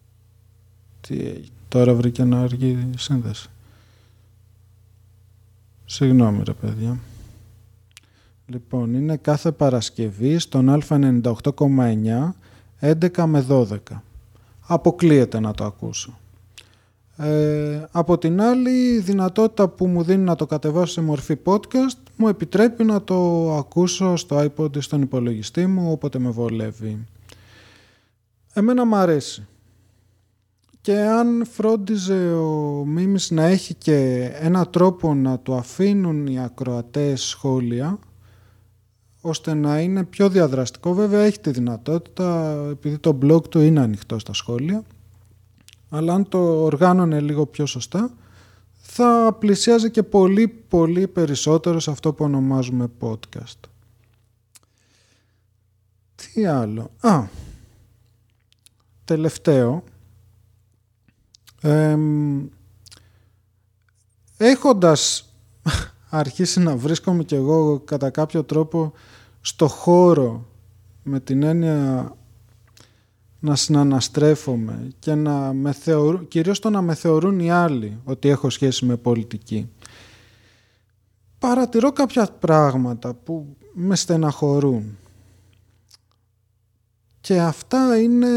τώρα βρήκε ένα αργή σύνδεση. Συγγνώμη ρε παιδιά. Λοιπόν, είναι κάθε Παρασκευή στον Α98,9 11 με 12. Αποκλείεται να το ακούσω. Από την άλλη, η δυνατότητα που μου δίνει να το κατεβάσω σε μορφή podcast μου επιτρέπει να το ακούσω στο iPod ή στον υπολογιστή μου όποτε με βολεύει. Εμένα μ' αρέσει. Και αν φρόντιζε ο Μίμης να έχει και ένα τρόπο να του αφήνουν οι ακροατές σχόλια, ώστε να είναι πιο διαδραστικό, βέβαια έχει τη δυνατότητα, επειδή το blog του είναι ανοιχτό στα σχόλια, αλλά αν το οργάνωνε λίγο πιο σωστά, θα πλησιάζει και πολύ πολύ περισσότερο σε αυτό που ονομάζουμε podcast. Τι άλλο? Τελευταίο, έχοντας αρχίσει να βρίσκομαι κι εγώ κατά κάποιο τρόπο στο χώρο, με την έννοια να συναναστρέφομαι και να με θεωρούν, κυρίως το να με θεωρούν οι άλλοι ότι έχω σχέση με πολιτική, παρατηρώ κάποια πράγματα που με στεναχωρούν. Και αυτά είναι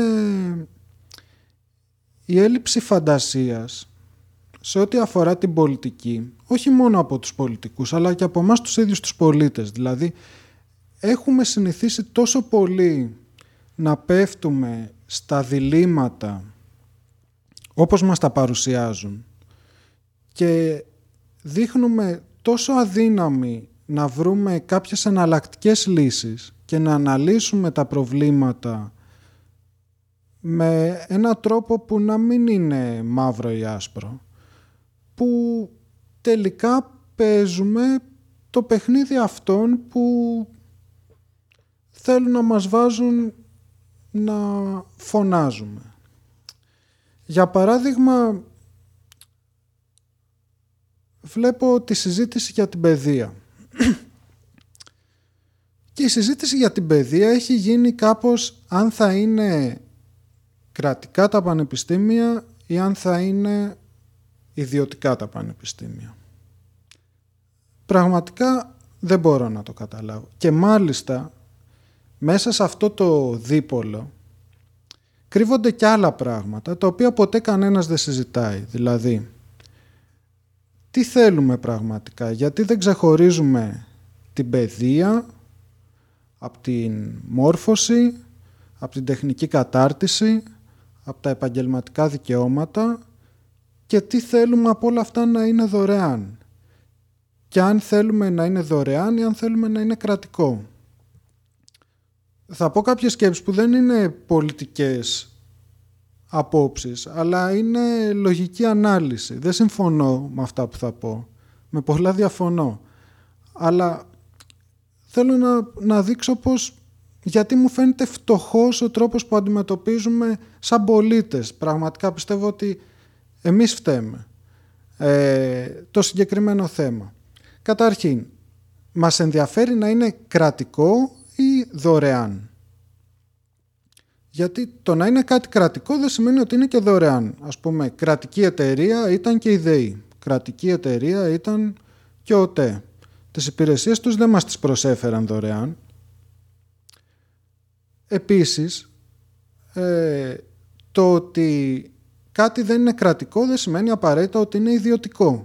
η έλλειψη φαντασίας σε ό,τι αφορά την πολιτική, όχι μόνο από τους πολιτικούς, αλλά και από εμάς τους ίδιους τους πολίτες. Δηλαδή, έχουμε συνηθίσει τόσο πολύ να πέφτουμε στα διλήμματα όπως μας τα παρουσιάζουν και δείχνουμε τόσο αδύναμοι να βρούμε κάποιες εναλλακτικές λύσεις και να αναλύσουμε τα προβλήματα με έναν τρόπο που να μην είναι μαύρο ή άσπρο, που τελικά παίζουμε το παιχνίδι αυτών που θέλουν να μας βάζουν να φωνάζουμε. Για παράδειγμα, βλέπω τη συζήτηση για την παιδεία. Και η συζήτηση για την παιδεία έχει γίνει κάπως αν θα είναι κρατικά τα πανεπιστήμια ή αν θα είναι ιδιωτικά τα πανεπιστήμια. Πραγματικά δεν μπορώ να το καταλάβω. Και μάλιστα μέσα σε αυτό το δίπολο κρύβονται και άλλα πράγματα τα οποία ποτέ κανένας δεν συζητάει. Δηλαδή, τι θέλουμε πραγματικά, γιατί δεν ξεχωρίζουμε την παιδεία από την μόρφωση, από την τεχνική κατάρτιση, από τα επαγγελματικά δικαιώματα και τι θέλουμε από όλα αυτά να είναι δωρεάν. Και αν θέλουμε να είναι δωρεάν ή αν θέλουμε να είναι κρατικό. Θα πω κάποιες σκέψεις που δεν είναι πολιτικές απόψεις, αλλά είναι λογική ανάλυση. Δεν συμφωνώ με αυτά που θα πω. Με πολλά διαφωνώ. Αλλά θέλω να δείξω πως γιατί μου φαίνεται φτωχός ο τρόπος που αντιμετωπίζουμε σαν πολίτες. Πραγματικά πιστεύω ότι εμείς φταίμε το συγκεκριμένο θέμα. Καταρχήν, μας ενδιαφέρει να είναι κρατικό ή δωρεάν. Γιατί το να είναι κάτι κρατικό δεν σημαίνει ότι είναι και δωρεάν. Ας πούμε, κρατική εταιρεία ήταν και η ΔΕΗ. Κρατική εταιρεία ήταν και ο ΟΤΕ. Τις υπηρεσίες τους δεν μας τις προσέφεραν δωρεάν. Επίσης, το ότι κάτι δεν είναι κρατικό δεν σημαίνει απαραίτητα ότι είναι ιδιωτικό.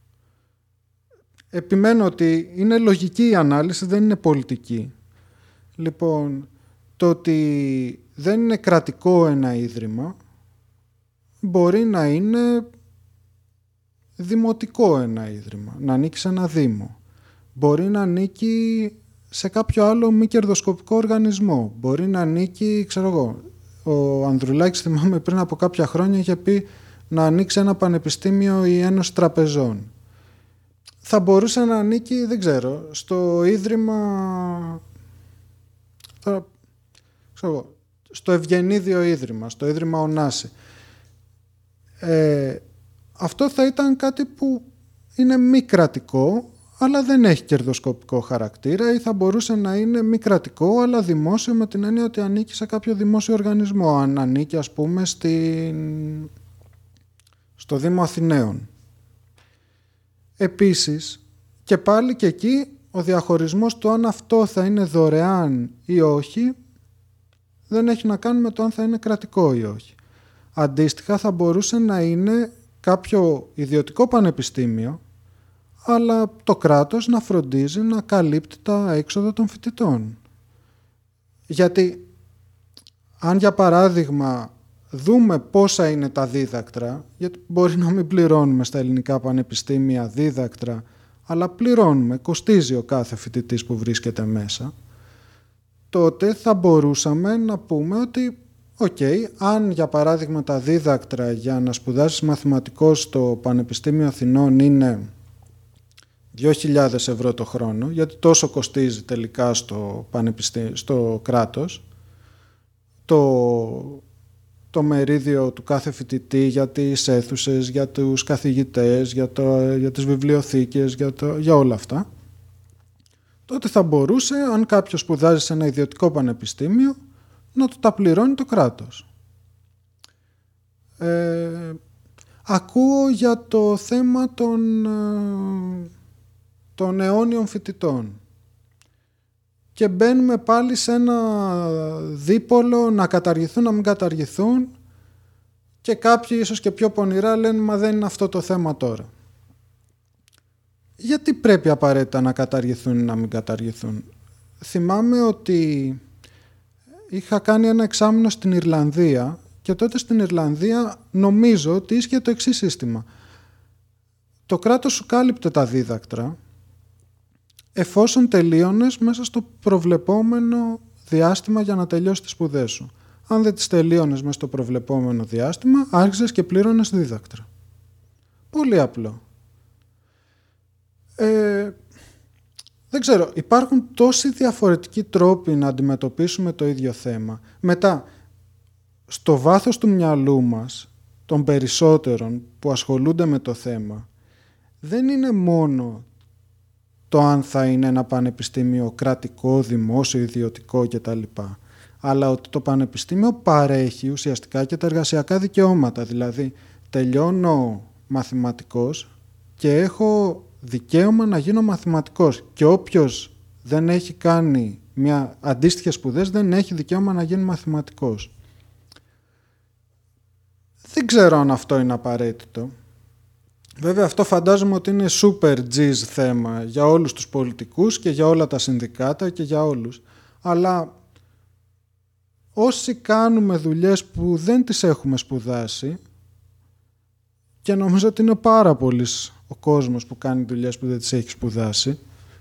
Επιμένω ότι είναι λογική η ανάλυση, δεν είναι πολιτική. Λοιπόν, το ότι δεν είναι κρατικό ένα ίδρυμα μπορεί να είναι δημοτικό ένα ίδρυμα, να ανήκει σε ένα δήμο. Μπορεί να ανήκει σε κάποιο άλλο μη κερδοσκοπικό οργανισμό. Μπορεί να ανήκει, ξέρω εγώ, ο Ανδρουλάκης θυμάμαι πριν από κάποια χρόνια είχε πει να ανοίξει ένα πανεπιστήμιο ή ένωση τραπεζών. Θα μπορούσε να ανήκει, δεν ξέρω, στο ίδρυμα, στο Ευγενίδιο Ίδρυμα, στο Ίδρυμα Ωνάση. Αυτό θα ήταν κάτι που είναι μη κρατικό, αλλά δεν έχει κερδοσκοπικό χαρακτήρα, ή θα μπορούσε να είναι μη κρατικό, αλλά δημόσιο με την έννοια ότι ανήκει σε κάποιο δημόσιο οργανισμό, αν ανήκει ας πούμε στο Δήμο Αθηναίων. Επίσης, και πάλι και εκεί, ο διαχωρισμός του αν αυτό θα είναι δωρεάν ή όχι, δεν έχει να κάνει με το αν θα είναι κρατικό ή όχι. Αντίστοιχα, θα μπορούσε να είναι κάποιο ιδιωτικό πανεπιστήμιο, αλλά το κράτος να φροντίζει να καλύπτει τα έξοδα των φοιτητών. Γιατί, αν για παράδειγμα δούμε πόσα είναι τα δίδακτρα, γιατί μπορεί να μην πληρώνουμε στα ελληνικά πανεπιστήμια δίδακτρα, αλλά πληρώνουμε, κοστίζει ο κάθε φοιτητής που βρίσκεται μέσα, τότε θα μπορούσαμε να πούμε ότι αν για παράδειγμα τα δίδακτρα για να σπουδάσεις μαθηματικός στο Πανεπιστήμιο Αθηνών είναι 2.000 ευρώ το χρόνο, γιατί τόσο κοστίζει τελικά στο κράτος, το μερίδιο του κάθε φοιτητή για τις αίθουσες, για τους καθηγητές, για τις βιβλιοθήκες, για όλα αυτά, τότε θα μπορούσε, αν κάποιος σπουδάζει σε ένα ιδιωτικό πανεπιστήμιο, να του τα πληρώνει το κράτος. Ακούω για το θέμα των αιώνιων φοιτητών και μπαίνουμε πάλι σε ένα δίπολο να καταργηθούν, να μην καταργηθούν, και κάποιοι ίσως και πιο πονηρά λένε μα δεν είναι αυτό το θέμα τώρα. Γιατί πρέπει απαραίτητα να καταργηθούν ή να μην καταργηθούν? Θυμάμαι ότι είχα κάνει ένα εξάμηνο στην Ιρλανδία και τότε στην Ιρλανδία νομίζω ότι ίσχυε το εξής σύστημα. Το κράτος σου κάλυπτε τα δίδακτρα εφόσον τελείωνες μέσα στο προβλεπόμενο διάστημα για να τελειώσει τις σπουδές σου. Αν δεν τις τελείωνες μέσα στο προβλεπόμενο διάστημα, άρχισες και πλήρωνες δίδακτρα. Πολύ απλό. Δεν ξέρω, υπάρχουν τόσοι διαφορετικοί τρόποι να αντιμετωπίσουμε το ίδιο θέμα. Μετά, στο βάθος του μυαλού μας, των περισσότερων που ασχολούνται με το θέμα, δεν είναι μόνο το αν θα είναι ένα πανεπιστήμιο κρατικό, δημόσιο, ιδιωτικό κτλ. Αλλά ότι το πανεπιστήμιο παρέχει ουσιαστικά και τα εργασιακά δικαιώματα. Δηλαδή, τελειώνω μαθηματικός και έχω δικαίωμα να γίνω μαθηματικός. Και όποιος δεν έχει κάνει μια αντίστοιχες σπουδές δεν έχει δικαίωμα να γίνει μαθηματικός. Δεν ξέρω αν αυτό είναι απαραίτητο. Βέβαια αυτό φαντάζομαι ότι είναι super G's θέμα για όλους τους πολιτικούς και για όλα τα συνδικάτα και για όλους. Αλλά όσοι κάνουμε δουλειές που δεν τις έχουμε σπουδάσει, και νομίζω ότι είναι πάρα πολύς ο κόσμος που κάνει δουλειές που δεν τις έχει σπουδάσει,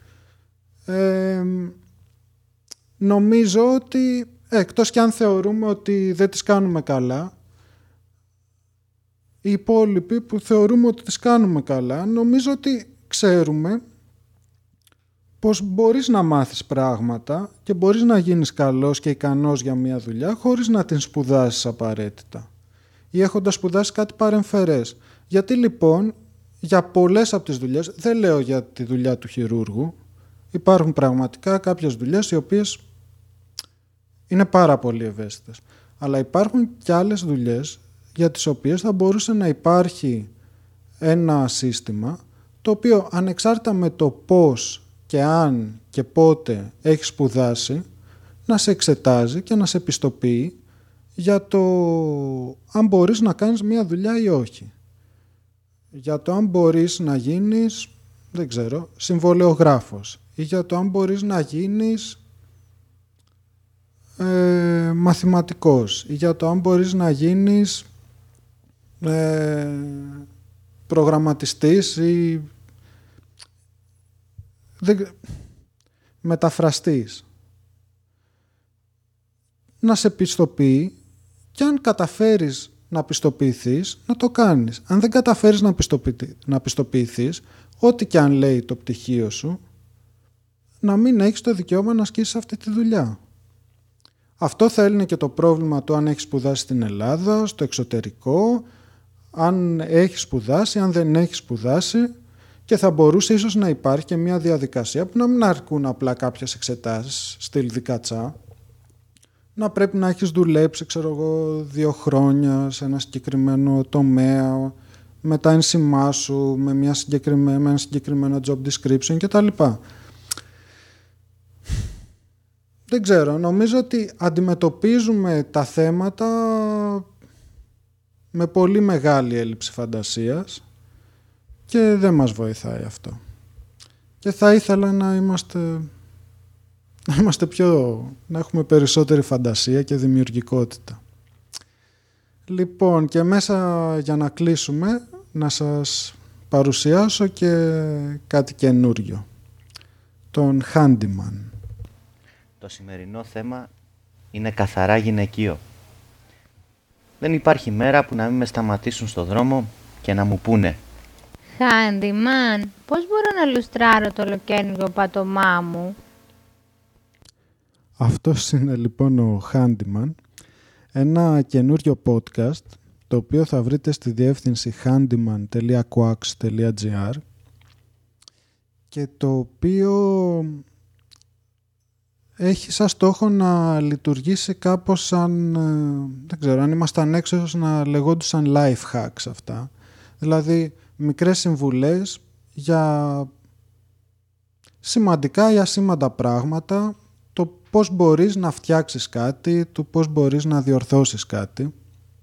νομίζω ότι εκτός και αν θεωρούμε ότι δεν τις κάνουμε καλά, οι υπόλοιποι που θεωρούμε ότι τις κάνουμε καλά, νομίζω ότι ξέρουμε πως μπορείς να μάθεις πράγματα και μπορείς να γίνεις καλός και ικανός για μια δουλειά χωρίς να την σπουδάσεις απαραίτητα ή έχοντας σπουδάσει κάτι παρεμφερές. Γιατί λοιπόν για πολλές από τις δουλειές, δεν λέω για τη δουλειά του χειρούργου, υπάρχουν πραγματικά κάποιες δουλειές οι οποίες είναι πάρα πολύ ευαίσθητες, αλλά υπάρχουν και άλλες δουλειές για τις οποίες θα μπορούσε να υπάρχει ένα σύστημα το οποίο ανεξάρτητα με το πώς και αν και πότε έχεις σπουδάσει να σε εξετάζει και να σε πιστοποιεί για το αν μπορείς να κάνεις μια δουλειά ή όχι. Για το αν μπορείς να γίνεις, δεν ξέρω, συμβολεογράφος ή για το αν μπορείς να γίνεις μαθηματικός ή για το αν μπορείς να γίνεις προγραμματιστής ή μεταφραστής. Να σε πιστοποιεί και αν καταφέρεις να πιστοποιηθείς, να το κάνεις. Αν δεν καταφέρεις να πιστοποιηθείς, ό,τι και αν λέει το πτυχίο σου, να μην έχεις το δικαίωμα να ασκήσεις αυτή τη δουλειά. Αυτό θα έλυνε και το πρόβλημα του αν έχεις σπουδάσει στην Ελλάδα, στο εξωτερικό, αν έχεις σπουδάσει, αν δεν έχεις σπουδάσει, και θα μπορούσε ίσως να υπάρχει και μια διαδικασία που να μην αρκούν απλά κάποιες εξετάσεις, στυλ δικατσά, να πρέπει να έχεις δουλέψει, 2 χρόνια σε ένα συγκεκριμένο τομέα, με τα ένσημά σου, με ένα συγκεκριμένο job description κτλ. Δεν ξέρω, νομίζω ότι αντιμετωπίζουμε τα θέματα με πολύ μεγάλη έλλειψη φαντασίας και δεν μας βοηθάει αυτό. Και θα ήθελα να να έχουμε περισσότερη φαντασία και δημιουργικότητα. Λοιπόν, και μέσα για να κλείσουμε, να σας παρουσιάσω και κάτι καινούριο. Τον Handyman. Το σημερινό θέμα είναι καθαρά γυναικείο. Δεν υπάρχει μέρα που να μην με σταματήσουν στο δρόμο και να μου πούνε Handyman, πώς μπορώ να λουστράρω το ολοκαίρινο πάτωμά μου? Αυτός είναι λοιπόν ο Handyman, ένα καινούριο podcast το οποίο θα βρείτε στη διεύθυνση handyman.quax.gr και το οποίο έχει σαν στόχο να λειτουργήσει κάπως σαν, δεν ξέρω, αν ήμασταν έξω να λεγόντουσαν life hacks αυτά. Δηλαδή μικρές συμβουλές για σημαντικά ή ασήμαντα πράγματα, το πώς μπορείς να φτιάξεις κάτι, το πώς μπορείς να διορθώσεις κάτι.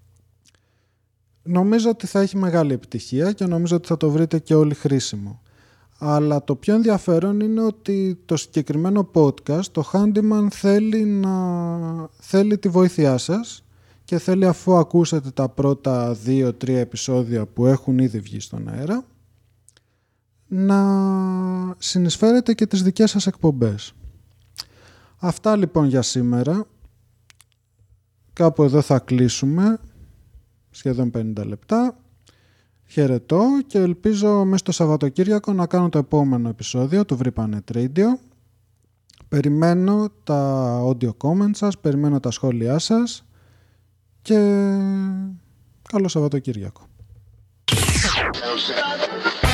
Νομίζω ότι θα έχει μεγάλη επιτυχία και νομίζω ότι θα το βρείτε και όλοι χρήσιμο. Αλλά το πιο ενδιαφέρον είναι ότι το συγκεκριμένο podcast, το Handyman, θέλει τη βοήθειά σας και θέλει, αφού ακούσετε τα πρώτα 2-3 επεισόδια που έχουν ήδη βγει στον αέρα, να συνεισφέρετε και τις δικές σας εκπομπές. Αυτά λοιπόν για σήμερα. Κάπου εδώ θα κλείσουμε, σχεδόν 50 λεπτά. Χαιρετώ και ελπίζω μέσα στο Σαββατοκύριακο να κάνω το επόμενο επεισόδιο του Vripanet Radio. Περιμένω τα audio comments σας, περιμένω τα σχόλιά σας και καλό Σαββατοκύριακο.